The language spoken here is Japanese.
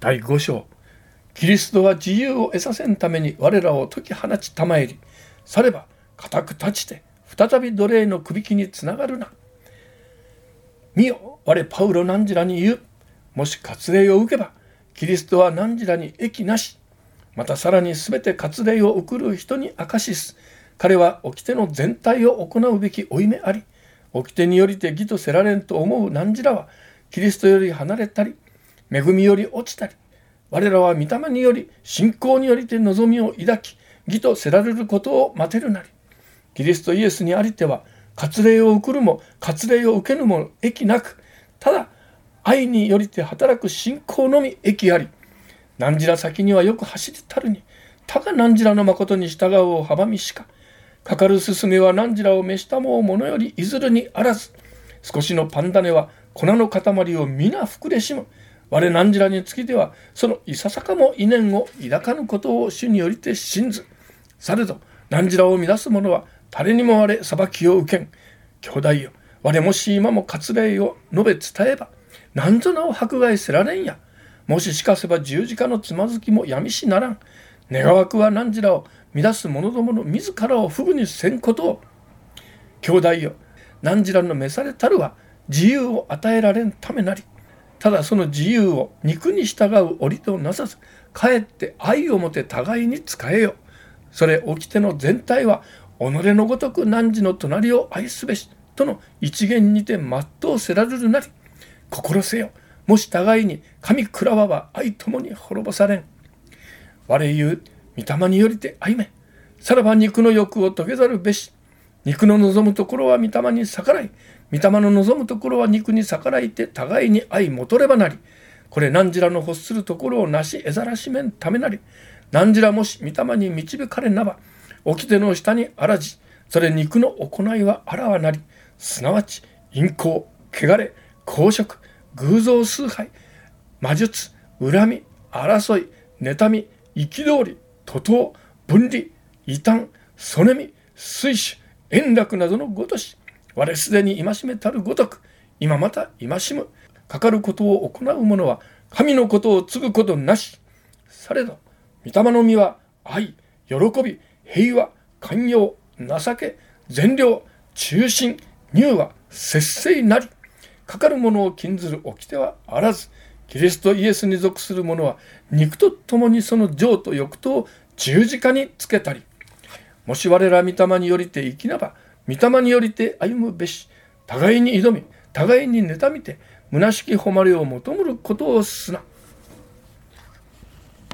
第5章。キリストは自由を得させんために我らを解き放ちたまえり、されば固く立ちて再び奴隷のくびきにつながるな。見よ、我パウロ汝らに言う。もし割礼を受けば、キリストは汝らに益なし。またさらにすべて割礼を受る人に明かしす。彼は掟の全体を行うべき負い目あり。掟によりて義とせられんと思う汝らは、キリストより離れたり、恵みより落ちたり、我らは御霊により信仰によりて望みを抱き、義とせられることを待てるなり。キリストイエスにありては、割礼を受るも割礼を受けぬも益なく、ただ愛によりて働く信仰のみ益あり。汝ら先にはよく走りたるに、たが汝らの誠に従うを阻みしか。かかる進めは汝らを召したもうものよりいずるにあらず。少しのパン種は粉の塊を皆膨れしむ。我汝らにつきては、そのいささかも疑念を抱かぬことを主によりて信ず。されど、汝らを乱す者は誰にも我裁きを受けん。兄弟よ、我もし今も割礼を述べ伝えば、何ぞなを迫害せられんや。もししかせば十字架のつまずきもやみしならん。願わくは汝らを乱す者どもの自らを不具にせんことを。兄弟よ、汝らの召されたるは自由を与えられんためなり。ただその自由を肉に従う折となさず、かえって愛をもて互いに仕えよ。それ掟の全体は、己のごとく汝の隣を愛すべしとの一元にて全うせられるなり。心せよ、もし互いに神くらわば愛ともに滅ぼされん。我言う、御霊によりて歩め。さらば肉の欲を遂げざるべし。肉の望むところは御霊に逆らい、御霊の望むところは肉に逆らいて互いに愛もとればなり。これ汝らの欲するところをなし得ざらしめんためなり。汝らもし御霊に導かれなば、掟の下にあらじ、それ肉の行いはあらわなり。すなわち淫行、汚れ、公職、偶像崇拝、魔術、恨み、争い、妬み、憤り、徒党、分離、異端、そねみ、水酒、円楽などのごとし、我すでに戒めたるごとく、今また戒む。かかることを行う者は神のことを継ぐことなし。されど御霊の実は愛、喜び、平和、寛容、情け、善良、忠心、柔和、節制なり。かかる者を禁ずる掟はあらず、キリストイエスに属する者は肉とともにその情と欲とを十字架につけたり。もし我ら御霊によりて生きなば、御霊によりて歩むべし。互いに挑み、互いに妬みて、虚しき誉れを求むることをすな。